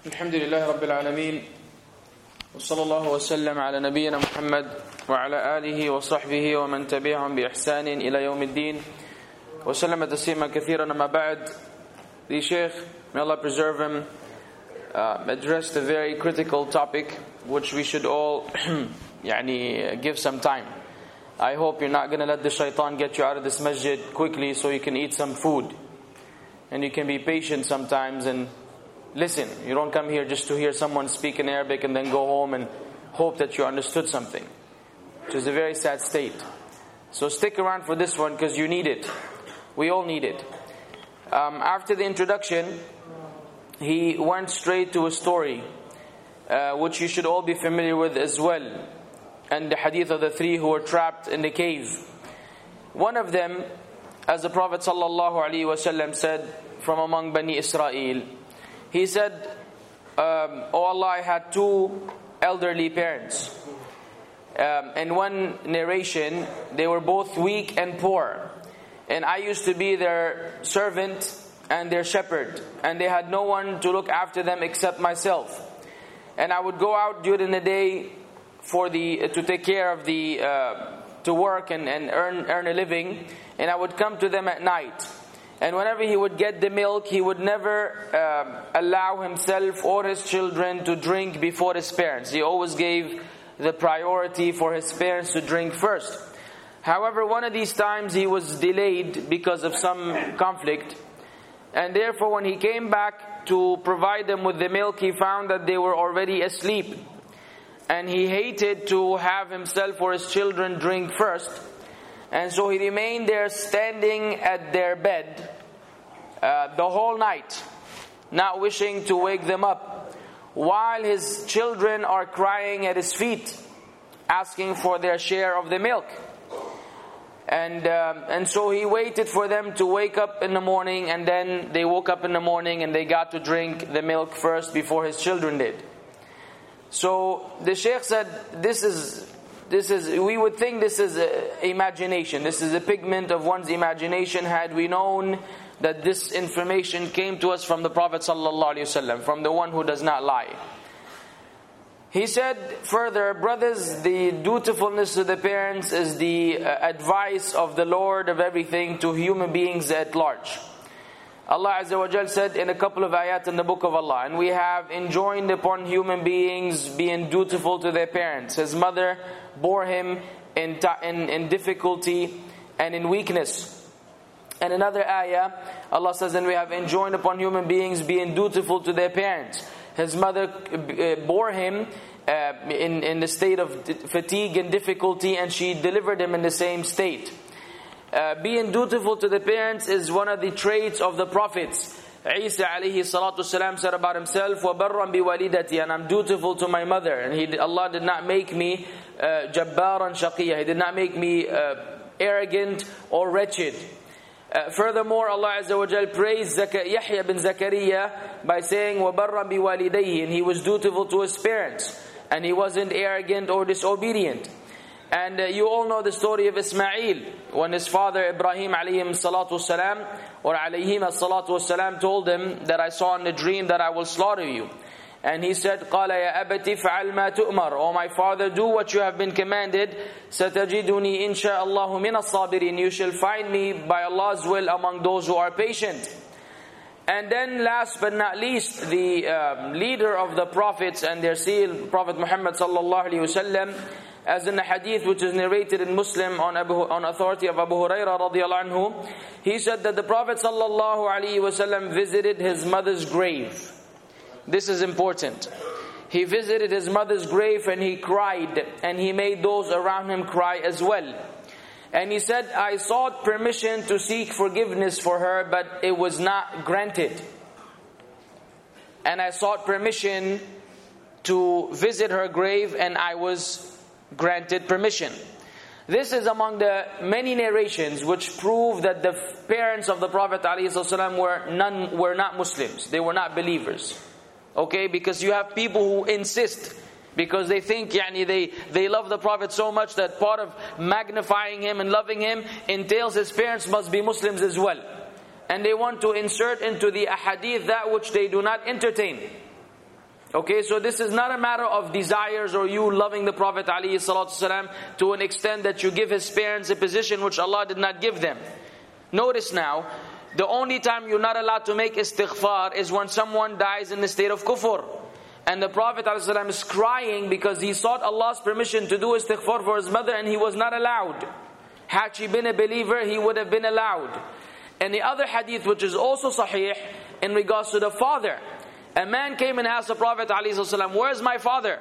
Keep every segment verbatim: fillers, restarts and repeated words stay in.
الحمد لله رب العالمين وصلى الله وسلم على نبينا محمد وعلى آله وصحبه ومن تبعهم بإحسان إلى يوم الدين وسلم تسليما كثيرا. أما بعد, the Shaykh, may Allah preserve him, uh, addressed a very critical topic which we should all يعني, give some time. I hope you're not going to let the shaitan get you out of this masjid quickly so you can eat some food. And you can be patient sometimes and listen. You don't come here just to hear someone speak in Arabic and then go home and hope that you understood something, which is a very sad state. So stick around for this one because you need it. We all need it. Um, after the introduction, he went straight to a story uh, which you should all be familiar with as well, and the hadith of the three who were trapped in the cave. One of them, as the Prophet ﷺ said, from among Bani Israel, he said, um, "Oh Allah, I had two elderly parents. Um, in one narration, they were both weak and poor. And I used to be their servant and their shepherd. And they had no one to look after them except myself. And I would go out during the day for the to take care of the uh, to work and, and earn earn a living. And I would come to them at night. And whenever he would get the milk, he would never um, allow himself or his children to drink before his parents. He always gave the priority for his parents to drink first. However, one of these times he was delayed because of some conflict. And therefore when he came back to provide them with the milk, he found that they were already asleep. And he hated to have himself or his children drink first. And so he remained there standing at their bed uh, the whole night, not wishing to wake them up, while his children are crying at his feet, asking for their share of the milk. And um, and so he waited for them to wake up in the morning, and then they woke up in the morning and they got to drink the milk first before his children did. So the Shaykh said, this is... This is, we would think this is a imagination. This is a pigment of one's imagination. Had we known that this information came to us from the Prophet ﷺ, from the one who does not lie. He said further, brothers, the dutifulness to the parents is the advice of the Lord of everything to human beings at large. Allah Azza wa Jal said in a couple of ayat in the book of Allah, and we have enjoined upon human beings being dutiful to their parents. His mother bore him in, in, in difficulty and in weakness. And another ayah, Allah says, and we have enjoined upon human beings being dutiful to their parents. His mother bore him uh, in, in the state of fatigue and difficulty, and she delivered him in the same state. Uh, being dutiful to the parents is one of the traits of the prophets. Isa alayhi salatu salam said about himself, وَبَرًّا بِوَالِدَتِي, and I'm dutiful to my mother. And he, Allah did not make me uh, jabbaran shaqiyya. He did not make me uh, arrogant or wretched. Uh, furthermore, Allah Azza wa Jal praised Zaka- Yahya bin Zakariya by saying, وَبَرًّا بِوَالِدَيْهِ, and he was dutiful to his parents. And he wasn't arrogant or disobedient. And uh, you all know the story of Ismail, when his father Ibrahim alayhi salatu wasalam, or alayhim salatu wasalam, told him that I saw in a dream that I will slaughter you. And he said, قَالَ يَا أَبَتِ فَعَلْ مَا تُؤْمَرُ, O my father, do what you have been commanded. سَتَجِدُنِي إِنْ شَاءَ اللَّهُ مِنَ الصَّابِرِينَ, you shall find me by Allah's will among those who are patient. And then last but not least, the uh, leader of the prophets and their seal, Prophet Muhammad sallallahu alaihi wasallam, as in the hadith which is narrated in Muslim on Abu, on authority of Abu Hurairah radiyallahu anhu, he said that the Prophet sallallahu alaihi wasallam visited his mother's grave. This is important. He visited his mother's grave and he cried, and he made those around him cry as well. And he said, I sought permission to seek forgiveness for her, but it was not granted. And I sought permission to visit her grave, and I was granted permission. This is among the many narrations which prove that the parents of the Prophet ﷺ were none were not Muslims. They were not believers. Okay, because you have people who insist, because they think yani, they, they love the Prophet so much that part of magnifying him and loving him entails his parents must be Muslims as well. And they want to insert into the ahadith that which they do not entertain. Okay, so this is not a matter of desires or you loving the Prophet ﷺ to an extent that you give his parents a position which Allah did not give them. Notice now, the only time you're not allowed to make istighfar is when someone dies in the state of kufr. And the Prophet ﷺ is crying because he sought Allah's permission to do istighfar for his mother and he was not allowed. Had she been a believer, he would have been allowed. And the other hadith which is also sahih in regards to the father. A man came and asked the Prophet ﷺ, where's my father?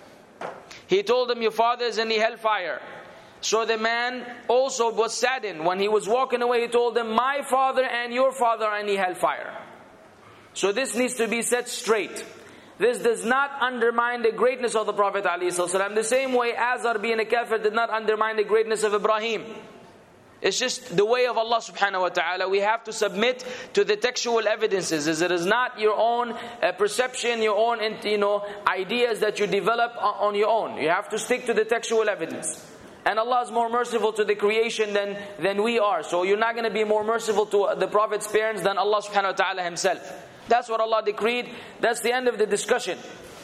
He told him, your father is in the hellfire. So the man also was saddened. When he was walking away, he told him, my father and your father are in the hellfire. So this needs to be set straight. This does not undermine the greatness of the Prophet ﷺ. The same way Azar being a kafir did not undermine the greatness of Ibrahim. It's just the way of Allah subhanahu wa ta'ala. We have to submit to the textual evidences. It is not your own uh, perception, your own you know, ideas that you develop on your own. You have to stick to the textual evidence. And Allah is more merciful to the creation than, than we are. So you're not going to be more merciful to the Prophet's parents than Allah subhanahu wa ta'ala himself. That's what Allah decreed. That's the end of the discussion.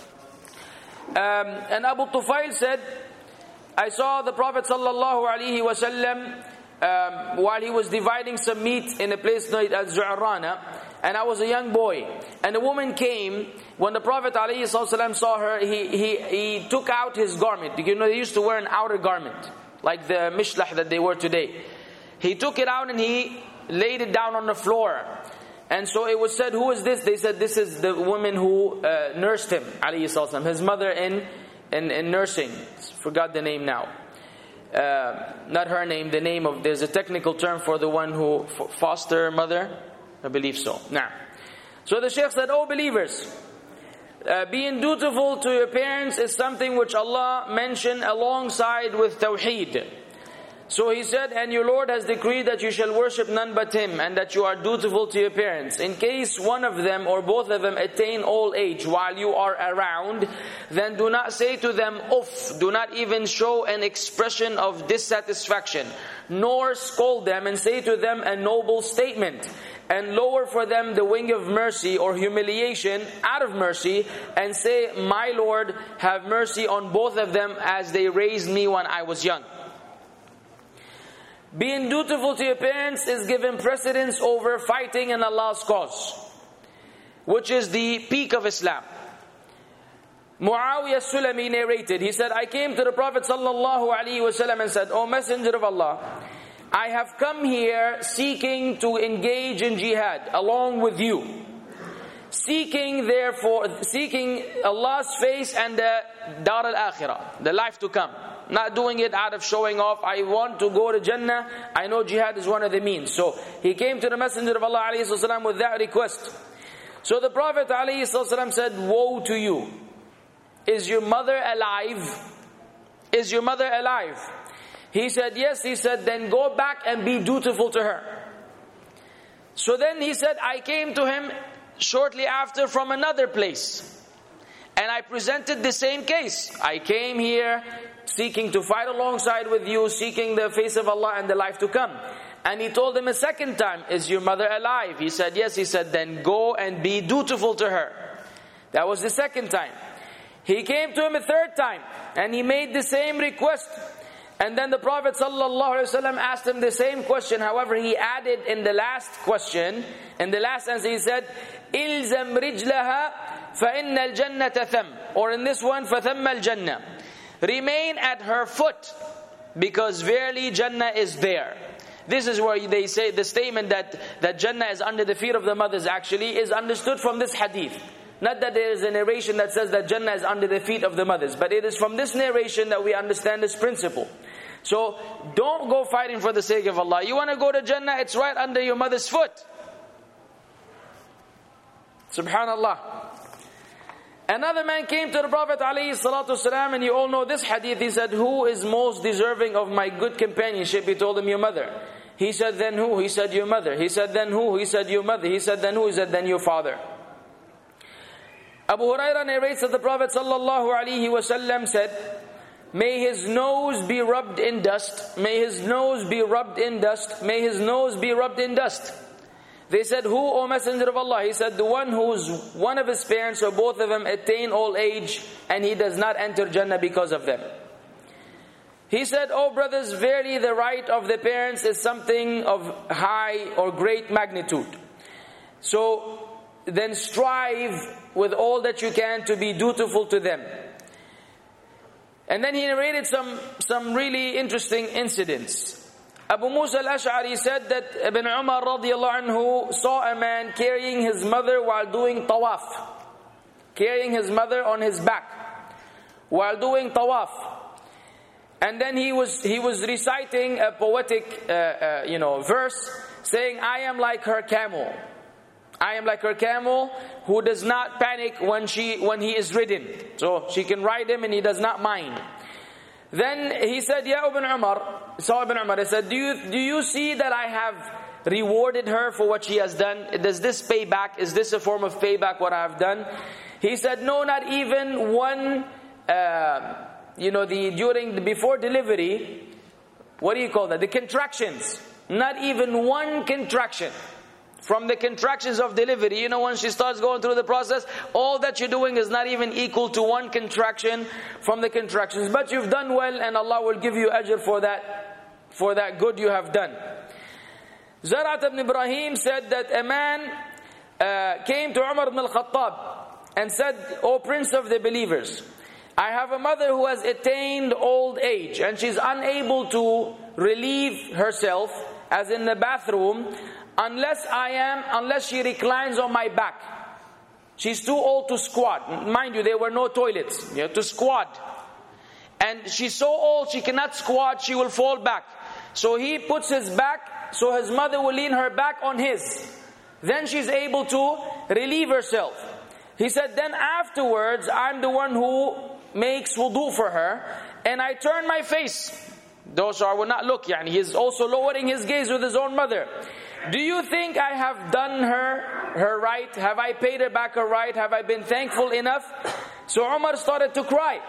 Um, and Abu Tufail said, I saw the Prophet sallallahu alaihi wasallam Um, while he was dividing some meat in a place named Al-Zu'rana, and I was a young boy, and a woman came. When the Prophet ﷺ saw her, he, he, he took out his garment. You know, they used to wear an outer garment, like the mishlah that they wear today. He took it out and he laid it down on the floor. And so it was said, who is this? They said, this is the woman who uh, nursed him, ﷺ, his mother in, in, in nursing. Forgot the name now. Uh, not her name, the name of, there's a technical term for the one who foster mother, I believe so. Now, so the Shaykh said, oh believers, uh, being dutiful to your parents is something which Allah mentioned alongside with Tawheed. So he said, and your Lord has decreed that you shall worship none but Him, and that you are dutiful to your parents. In case one of them or both of them attain old age while you are around, then do not say to them, uff, do not even show an expression of dissatisfaction, nor scold them and say to them a noble statement, and lower for them the wing of mercy or humiliation out of mercy, and say, my Lord, have mercy on both of them as they raised me when I was young. Being dutiful to your parents is given precedence over fighting in Allah's cause, which is the peak of Islam. Muawiyah Sulami narrated, he said, I came to the Prophet sallallahu alaihi wasallam and said, O Messenger of Allah, I have come here seeking to engage in jihad along with you, seeking therefore, seeking Allah's face and the Dar al-Akhirah, the life to come. Not doing it out of showing off. I want to go to Jannah. I know jihad is one of the means. So he came to the Messenger of Allah alayhi wasallam with that request. So the Prophet alayhi wasallam said, woe to you. Is your mother alive? Is your mother alive? He said, yes. He said, then go back and be dutiful to her. So then he said, I came to him shortly after from another place, and I presented the same case. I came here seeking to fight alongside with you, seeking the face of Allah and the life to come. And he told him a second time, is your mother alive? He said, yes. He said, then go and be dutiful to her. That was the second time. He came to him a third time, and he made the same request. And then the Prophet ﷺ asked him the same question. However, he added in the last question, in the last answer, he said, إِلْزَمْ رِجْلَهَا فَإِنَّ الْجَنَّةَ ثَمْ. Or in this one, فَثَمَّ الْجَنَّةِ. Remain at her foot, because verily Jannah is there. This is where they say the statement that, that Jannah is under the feet of the mothers actually is understood from this hadith. Not that there is a narration that says that Jannah is under the feet of the mothers, but it is from this narration that we understand this principle. So don't go fighting for the sake of Allah. You want to go to Jannah, it's right under your mother's foot. Subhanallah. Another man came to the Prophet ﷺ, and you all know this hadith. He said, who is most deserving of my good companionship? He told him, your mother. He said, then who? He said, your mother. He said, then who? He said, your mother. He said, then who? He said, then your father. Abu Hurairah narrates that the Prophet ﷺ said, may his nose be rubbed in dust. May his nose be rubbed in dust. May his nose be rubbed in dust. They said, who, O Messenger of Allah? He said, the one whose one of his parents or both of them attain old age and he does not enter Jannah because of them. He said, oh brothers, verily the right of the parents is something of high or great magnitude. So then strive with all that you can to be dutiful to them. And then he narrated some, some really interesting incidents. Abu Musa al-Ash'ari said that Ibn Umar radiallahu anhu saw a man carrying his mother while doing tawaf. Carrying his mother on his back while doing tawaf. And then he was he was reciting a poetic uh, uh, you know verse saying, I am like her camel. I am like her camel who does not panic when she when he is ridden. So she can ride him and he does not mind. Then he said, Ya Ibn Umar, saw Ibn Umar, he said, do you, do you see that I have rewarded her for what she has done? Does this pay back? Is this a form of payback what I have done? He said, no, not even one, uh, you know, the during, the, before delivery, what do you call that? The contractions. Not even one contraction. From the contractions of delivery, you know, when she starts going through the process, all that you're doing is not even equal to one contraction from the contractions. But you've done well and Allah will give you ajr for that, for that good you have done. Zarat ibn Ibrahim said that a man uh, came to Umar ibn al-Khattab and said, O Prince of the believers, I have a mother who has attained old age and she's unable to relieve herself, as in the bathroom, Unless I am, unless she reclines on my back. She's too old to squat. Mind you, there were no toilets. You have to squat. And she's so old, she cannot squat, she will fall back. So he puts his back, so his mother will lean her back on his. Then she's able to relieve herself. He said, then afterwards, I'm the one who makes wudu for her, and I turn my face. Those I will not look. Yani he is also lowering his gaze with his own mother. Do you think I have done her her right? Have I paid her back her right? Have I been thankful enough? So Umar started to cry.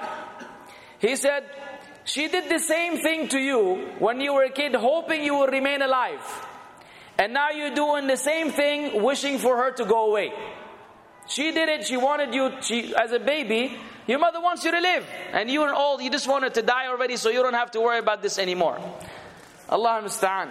He said, she did the same thing to you when you were a kid, hoping you will remain alive. And now you're doing the same thing, wishing for her to go away. She did it, she wanted you, she, as a baby, your mother wants you to live. And you are old, you just want her to die already, so you don't have to worry about this anymore. Allah musta'an.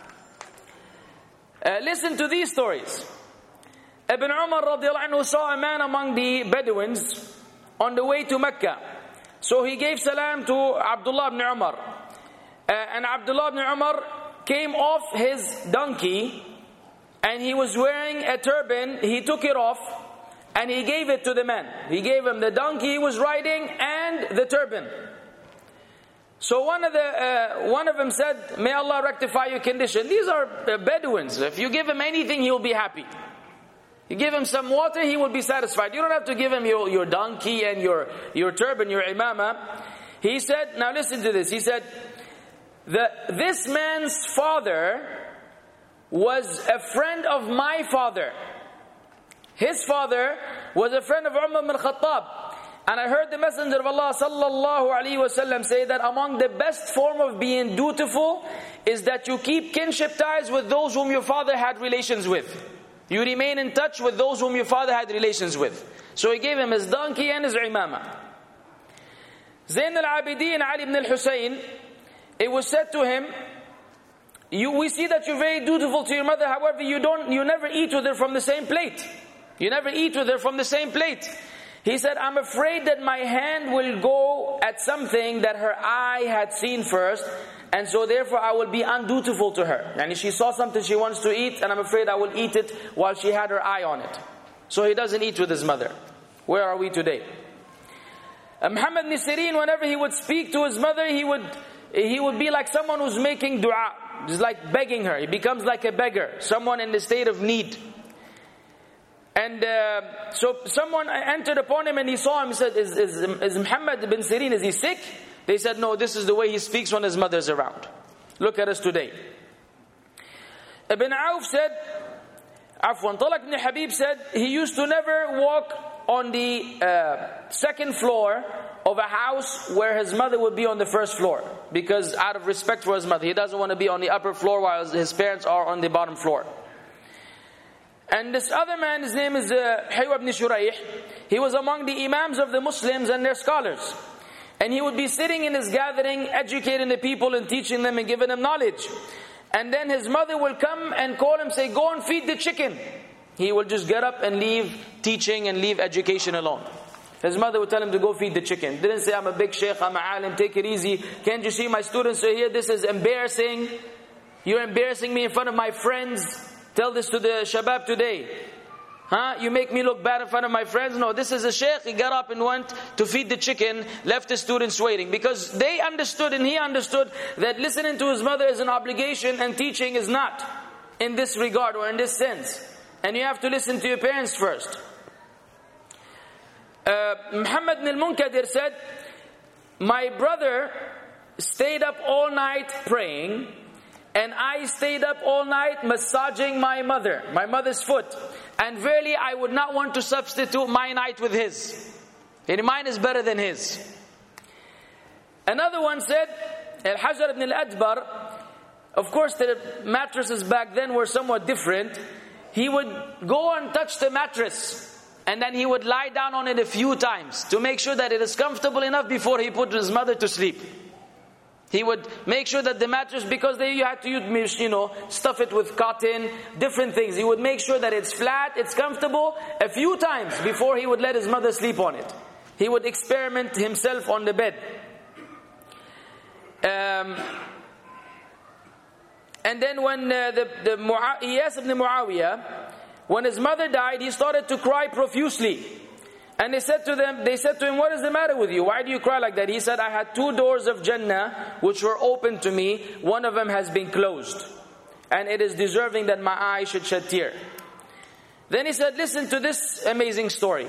Uh, listen to these stories. Ibn Umar radiallahu anhu saw a man among the Bedouins on the way to Mecca. So he gave salam to Abdullah ibn Umar. Uh, and Abdullah ibn Umar came off his donkey and he was wearing a turban. He took it off and he gave it to the man. He gave him the donkey he was riding and the turban. So one of the uh, one of them said, may Allah rectify your condition. These are uh, Bedouins. If you give him anything, he will be happy. You give him some water, he will be satisfied. You don't have to give him your, your donkey and your, your turban, your imama. He said, now listen to this. He said, the, this man's father was a friend of my father. His father was a friend of Umar ibn al-Khattab. And I heard the Messenger of Allah sallallahu alaihi wasallam say that among the best form of being dutiful is that you keep kinship ties with those whom your father had relations with. You remain in touch with those whom your father had relations with. So he gave him his donkey and his imama. Zayn al-Abidin Ali ibn al-Husayn, it was said to him, you, we see that you're very dutiful to your mother, however you don't, you never eat with her from the same plate. You never eat with her from the same plate. He said, I'm afraid that my hand will go at something that her eye had seen first, and so therefore I will be undutiful to her. And she saw something she wants to eat, and I'm afraid I will eat it while she had her eye on it. So he doesn't eat with his mother. Where are we today? Uh, Muhammad ibn Sirin, whenever he would speak to his mother, he would he would be like someone who's making dua. Just like begging her. He becomes like a beggar. Someone in the state of need. And uh, so someone entered upon him and he saw him and said, is, is, is Muhammad ibn Sirin, is he sick? They said, no, this is the way he speaks when his mother's around. Look at us today. Ibn Auf said, Afwan, Talaq ibn Habib said, he used to never walk on the uh, second floor of a house where his mother would be on the first floor. Because out of respect for his mother, he doesn't want to be on the upper floor while his parents are on the bottom floor. And this other man, his name is uh, Haywa ibn Shurayh. He was among the imams of the Muslims and their scholars. And he would be sitting in his gathering, educating the people and teaching them and giving them knowledge. And then his mother will come and call him, say, go and feed the chicken. He will just get up and leave teaching and leave education alone. His mother would tell him to go feed the chicken. Didn't say, I'm a big sheikh, I'm a alim, take it easy. Can't you see my students are here? This is embarrassing. You're embarrassing me in front of my friends. Tell this to the shabab today. Huh? You make me look bad in front of my friends? No, this is a sheikh. He got up and went to feed the chicken, left his students waiting. Because they understood and he understood that listening to his mother is an obligation and teaching is not, in this regard or in this sense. And you have to listen to your parents first. Uh, Muhammad ibn al-Munkadir said, my brother stayed up all night praying, and I stayed up all night massaging my mother, my mother's foot. And verily I would not want to substitute my night with his. And mine is better than his. Another one said, Al-Hajar ibn al-Adbar, of course the mattresses back then were somewhat different. He would go and touch the mattress, and then he would lie down on it a few times to make sure that it is comfortable enough before he put his mother to sleep. He would make sure that the mattress, because they, you had to use, you know, stuff it with cotton, different things. He would make sure that it's flat, it's comfortable a few times before he would let his mother sleep on it. He would experiment himself on the bed. Um, and then when uh, the, the Iyas ibn Muawiyah, when his mother died, he started to cry profusely. And they said to them, they said to him, what is the matter with you? Why do you cry like that? He said, I had two doors of Jannah which were open to me. One of them has been closed. And it is deserving that my eye should shed tear. Then he said, listen to this amazing story.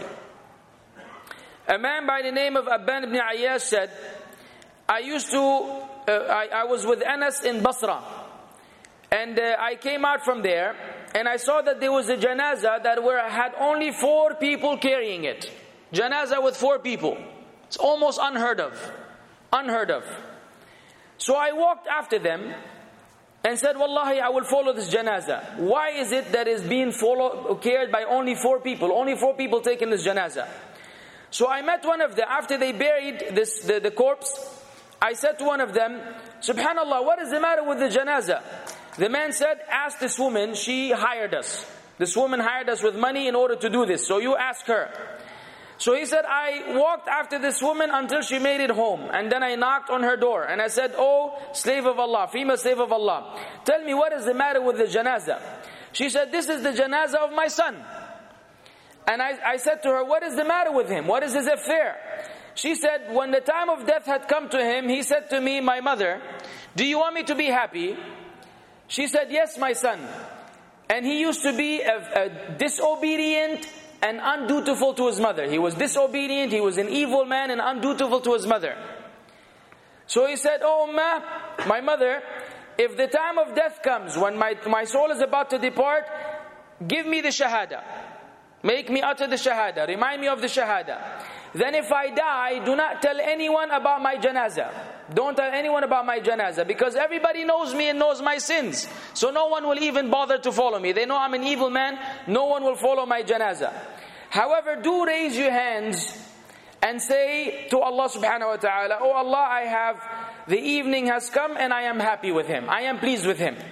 A man by the name of Abban ibn Ayyash said, I used to, uh, I, I was with Anas in Basra. And uh, I came out from there, and I saw that there was a janazah that were, had only four people carrying it. Janazah with four people. It's almost unheard of. Unheard of. So I walked after them and said, Wallahi, I will follow this janazah. Why is it that is being followed, carried by only four people? Only four people taking this janazah. So I met one of them. After they buried this, the, the corpse, I said to one of them, Subhanallah, what is the matter with the janazah? The man said, ask this woman, she hired us. This woman hired us with money in order to do this. So you ask her. So he said, I walked after this woman until she made it home. And then I knocked on her door. And I said, oh, slave of Allah, female slave of Allah, tell me what is the matter with the janazah? She said, this is the janazah of my son. And I, I said to her, what is the matter with him? What is his affair? She said, when the time of death had come to him, he said to me, my mother, do you want me to be happy? She said, yes, my son. And he used to be a, a disobedient and undutiful to his mother. He was disobedient, he was an evil man and undutiful to his mother. So he said, oh ma, my mother, if the time of death comes, when my, my soul is about to depart, give me the shahada. Make me utter the shahada. Remind me of the shahada. Then if I die, do not tell anyone about my janazah. Don't tell anyone about my janazah, because everybody knows me and knows my sins. So no one will even bother to follow me. They know I'm an evil man. No one will follow my janazah. However, do raise your hands and say to Allah subhanahu wa ta'ala, oh Allah, I have, the evening has come and I am happy with him. I am pleased with him.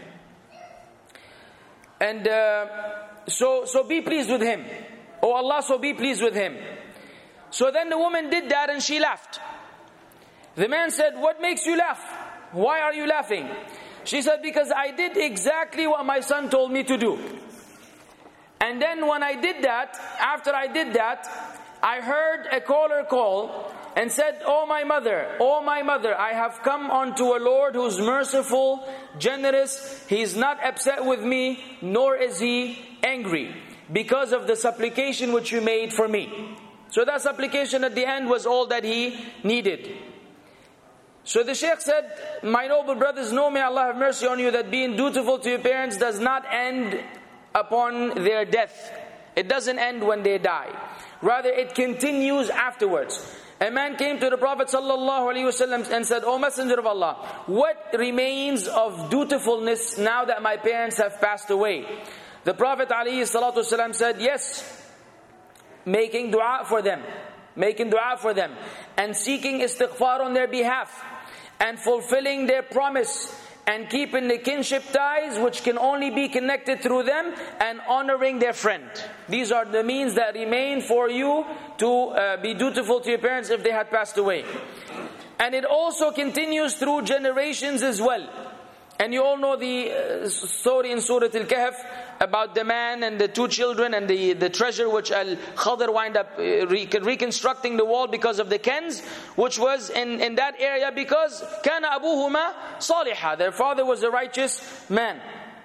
And uh, so, so be pleased with him. Oh Allah, so be pleased with him. So then the woman did that and she laughed. The man said, what makes you laugh? Why are you laughing? She said, because I did exactly what my son told me to do. And then when I did that, after I did that, I heard a caller call and said, oh my mother, oh my mother, I have come unto a Lord who's merciful, generous. He is not upset with me, nor is he angry, because of the supplication which you made for me. So that supplication at the end was all that he needed. So the Shaykh said, my noble brothers, know, may Allah have mercy on you, that being dutiful to your parents does not end upon their death. It doesn't end when they die. Rather, it continues afterwards. A man came to the Prophet ﷺ and said, O Messenger of Allah, what remains of dutifulness now that my parents have passed away? The Prophet ﷺ said, yes, making dua for them, making dua for them, and seeking istighfar on their behalf, and fulfilling their promise, and keeping the kinship ties which can only be connected through them, and honoring their friend. These are the means that remain for you to uh, be dutiful to your parents if they had passed away. And it also continues through generations as well. And you all know the uh, story in Surah Al-Kahf about the man and the two children and the, the treasure which Al-Khadr wind up uh, re- reconstructing the wall because of the Kenz, which was in, in that area because كَانَ أَبُوهُمَا صَالِحًا, their father was a righteous man.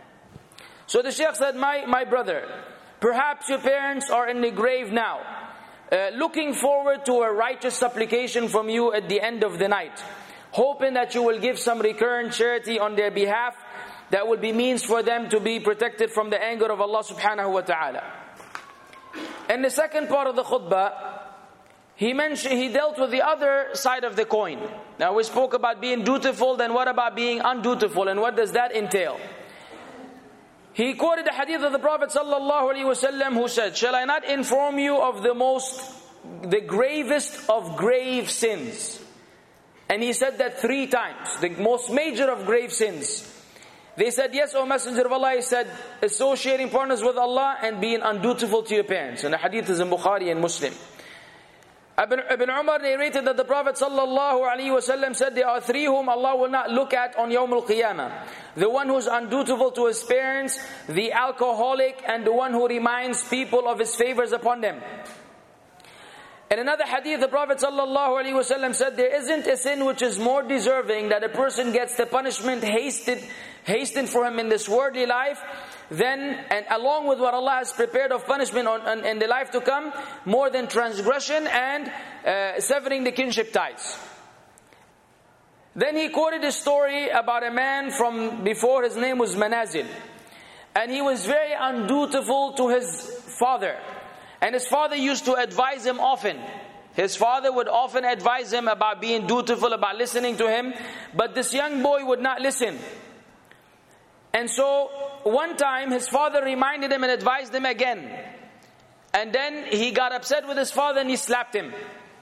So the Shaykh said, my, my brother, perhaps your parents are in the grave now, uh, looking forward to a righteous supplication from you at the end of the night, hoping that you will give some recurrent charity on their behalf that will be means for them to be protected from the anger of Allah subhanahu wa ta'ala. In the second part of the khutbah, he mentioned, he dealt with the other side of the coin. Now we spoke about being dutiful, then what about being undutiful, and what does that entail? He quoted the hadith of the Prophet sallallahu alaihi wasallam who said, shall I not inform you of the most, the gravest of grave sins? And he said that three times, the most major of grave sins. They said, yes, O Messenger of Allah. He said, associating partners with Allah and being undutiful to your parents. And the hadith is in Bukhari and Muslim. Ibn, Ibn Umar narrated that the Prophet sallallahu alaihi wasallam said, there are three whom Allah will not look at on Yawm al-Qiyamah. The one who is undutiful to his parents, the alcoholic, and the one who reminds people of his favors upon them. In another hadith, the Prophet ﷺ said, there isn't a sin which is more deserving that a person gets the punishment hasted, hastened for him in this worldly life, than, and along with what Allah has prepared of punishment on, on, in the life to come, more than transgression and uh, severing the kinship ties. Then he quoted a story about a man from before, his name was Manazil. And he was very undutiful to his father. And his father used to advise him often. His father would often advise him about being dutiful, about listening to him. But this young boy would not listen. And so, one time his father reminded him and advised him again. And then he got upset with his father and he slapped him.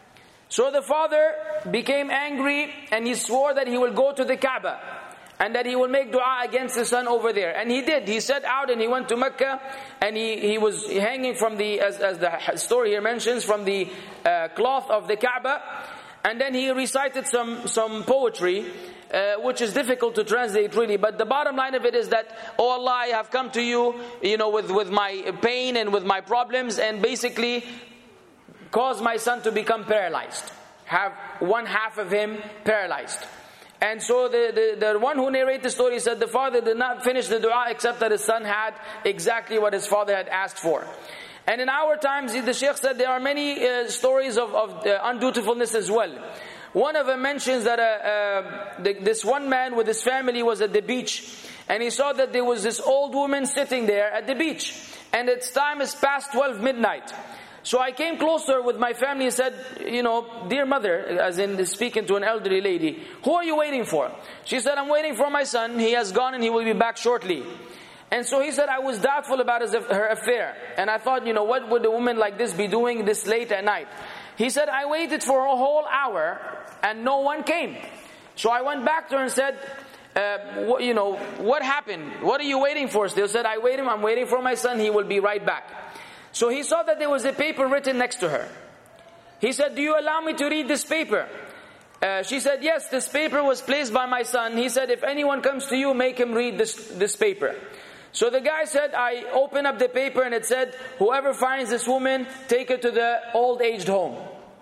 So the father became angry and he swore that he will go to the Kaaba and that he will make dua against his son over there. And he did. He set out and he went to Mecca, and he, he was hanging from the, as, as the story here mentions, from the uh, cloth of the Kaaba. And then he recited some, some poetry, uh, which is difficult to translate really. But the bottom line of it is that, oh Allah, I have come to you, you know, with, with my pain and with my problems, and basically cause my son to become paralyzed. Have one half of him paralyzed. And so the, the, the one who narrated the story said the father did not finish the dua except that his son had exactly what his father had asked for. And in our times, the Shaykh said there are many uh, stories of, of uh, undutifulness as well. One of them mentions that uh, uh, the, this one man with his family was at the beach, and he saw that there was this old woman sitting there at the beach, and its time is past twelve midnight. So I came closer with my family and said, you know, dear mother, as in speaking to an elderly lady, who are you waiting for? She said, I'm waiting for my son. He has gone and he will be back shortly. And so he said, I was doubtful about his, her affair. And I thought, you know, what would a woman like this be doing this late at night? He said, I waited for a whole hour and no one came. So I went back to her and said, uh, what, you know, what happened? What are you waiting for? They said, I wait him. I'm waiting for my son. He will be right back. So he saw that there was a paper written next to her. He said, do you allow me to read this paper? Uh, she said, yes, this paper was placed by my son. He said, if anyone comes to you, make him read this, this paper. So the guy said, I opened up the paper and it said, whoever finds this woman, take her to the old-aged home.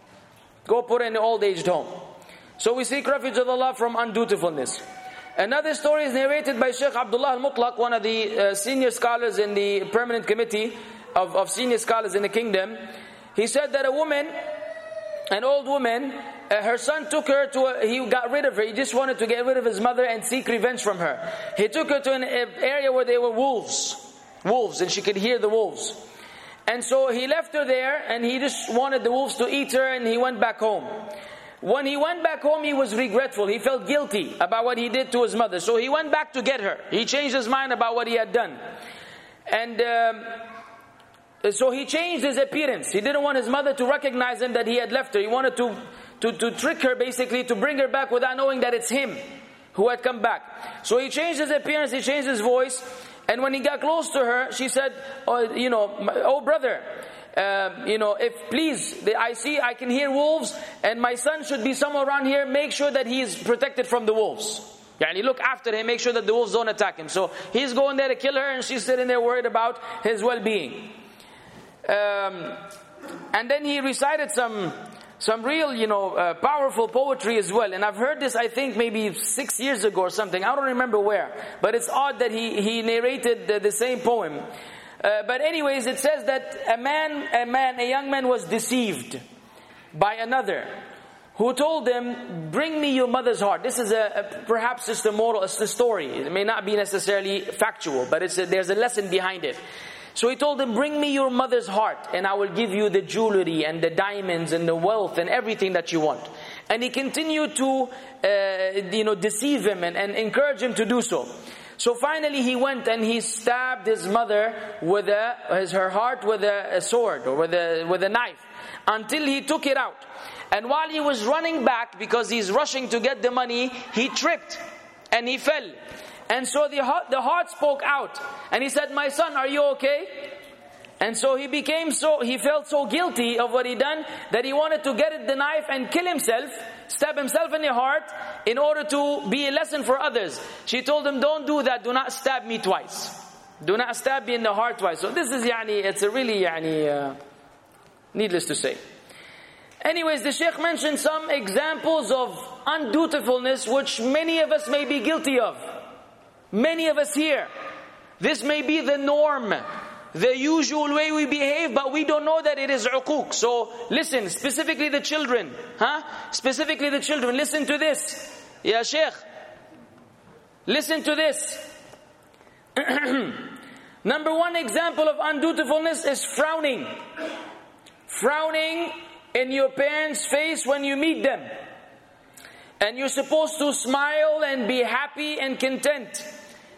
Go put her in the old-aged home. So we seek refuge of Allah from undutifulness. Another story is narrated by Sheikh Abdullah al-Mutlaq, one of the uh, senior scholars in the permanent committee Of, of senior scholars in the kingdom. He said that a woman, an old woman, uh, her son took her to a, he got rid of her. He just wanted to get rid of his mother and seek revenge from her. He took her to an area where there were wolves, wolves, and she could hear the wolves. And so he left her there, and he just wanted the wolves to eat her, and he went back home. When he went back home, he was regretful. He felt guilty about what he did to his mother. So he went back to get her. He changed his mind about what he had done. And um, so he changed his appearance. He didn't want his mother to recognize him that he had left her. He wanted to, to, to trick her, basically, to bring her back without knowing that it's him who had come back. So he changed his appearance, he changed his voice. And when he got close to her, she said, oh, you know, oh brother, uh, you know, if please, I see, I can hear wolves, and my son should be somewhere around here. Make sure that he is protected from the wolves. Yani look after him, make sure that the wolves don't attack him. So he's going there to kill her, and she's sitting there worried about his well-being. Um, and then he recited some some real, you know, uh, powerful poetry as well. And I've heard this, I think, maybe six years ago or something. I don't remember where. But it's odd that he, he narrated the, the same poem. Uh, but anyways, it says that a man, a man, a young man was deceived by another, who told him, bring me your mother's heart. This is a, a perhaps just a moral, it's a story. It may not be necessarily factual, but it's a, there's a lesson behind it. So he told him, bring me your mother's heart, and I will give you the jewelry and the diamonds and the wealth and everything that you want. And he continued to, uh, you know, deceive him and, and encourage him to do so. So finally he went and he stabbed his mother with a, his, her heart with a, a sword or with a, with a knife, until he took it out. And while he was running back, because he's rushing to get the money, he tripped and he fell. And so the heart, the heart spoke out, and he said, my son, are you okay? And so he became so, he felt so guilty of what he done, that he wanted to get the knife and kill himself, stab himself in the heart, in order to be a lesson for others. She told him, don't do that, do not stab me twice. Do not stab me in the heart twice. So this is, yani, it's a really, yani, uh, needless to say. Anyways, the Shaykh mentioned some examples of undutifulness which many of us may be guilty of. Many of us here. This may be the norm, the usual way we behave, but we don't know that it is uquq. So listen, specifically the children. Huh? Specifically the children. Listen to this. Ya Shaykh. Listen to this. Number one example of undutifulness is frowning. Frowning in your parents' face when you meet them. And you're supposed to smile and be happy and content,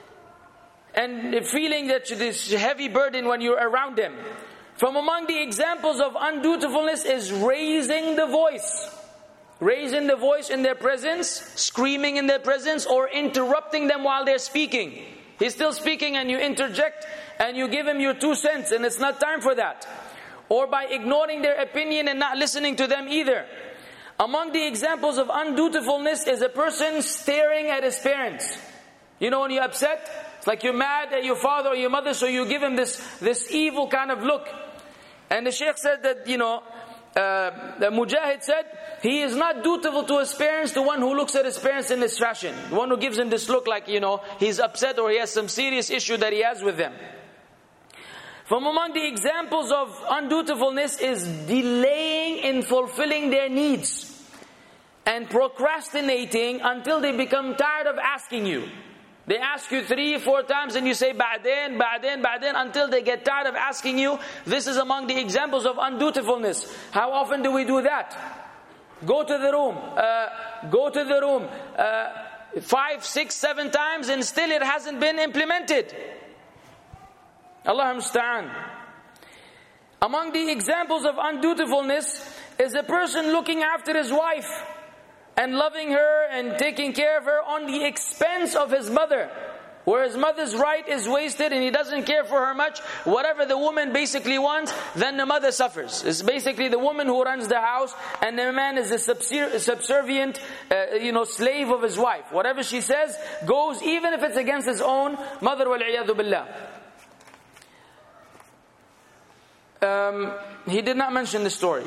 and feeling that this heavy burden when you're around them. From among the examples of undutifulness is raising the voice. Raising the voice in their presence, screaming in their presence, or interrupting them while they're speaking. He's still speaking and you interject and you give him your two cents, and it's not time for that. Or by ignoring their opinion and not listening to them either. Among the examples of undutifulness is a person staring at his parents. You know when you're upset, it's like you're mad at your father or your mother, so you give him this, this evil kind of look. And the Shaykh said that, you know, uh, the Mujahid said, he is not dutiful to his parents, the one who looks at his parents in this fashion. The one who gives him this look like, you know, he's upset or he has some serious issue that he has with them. From among the examples of undutifulness is delaying in fulfilling their needs and procrastinating until they become tired of asking you. They ask you three, four times and you say ba'din, ba'din, ba'din until they get tired of asking you. This is among the examples of undutifulness. How often do we do that? Go to the room, uh, go to the room, uh, five, six, seven times, and still it hasn't been implemented. Allah musta'an. Among the examples of undutifulness is a person looking after his wife and loving her and taking care of her on the expense of his mother, where his mother's right is wasted and he doesn't care for her much. Whatever the woman basically wants, then the mother suffers. It's basically the woman who runs the house, and the man is a subservient, uh, you know, slave of his wife. Whatever she says goes, even if it's against his own mother. Wal-'iyadhu billah. Um, he did not mention the story.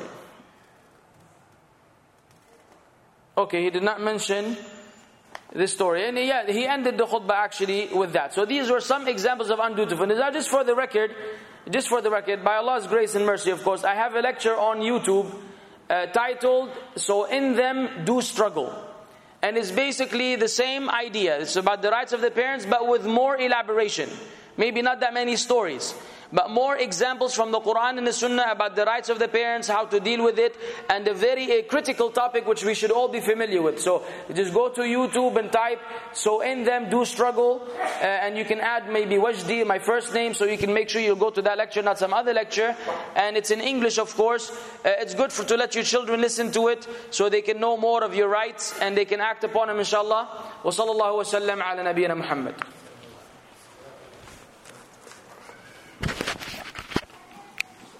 Okay, he did not mention this story. And yeah, he ended the khutbah actually with that. So these were some examples of undutifulness. Now just for the record, just for the record, by Allah's grace and mercy, of course, I have a lecture on YouTube uh, titled, So in Them Do Struggle. And it's basically the same idea. It's about the rights of the parents, but with more elaboration. Maybe not that many stories. but more examples from the Quran and the Sunnah about the rights of the parents, how to deal with it, and a very a critical topic which we should all be familiar with. So just go to YouTube and type, so in them do struggle, uh, and you can add maybe Wajdi, my first name, so you can make sure you go to that lecture, not some other lecture. And it's in English, of course. Uh, it's good for to let your children listen to it, so they can know more of your rights, and they can act upon them, inshallah. Wa sallallahu wa sallam ala nabiyyina Muhammad.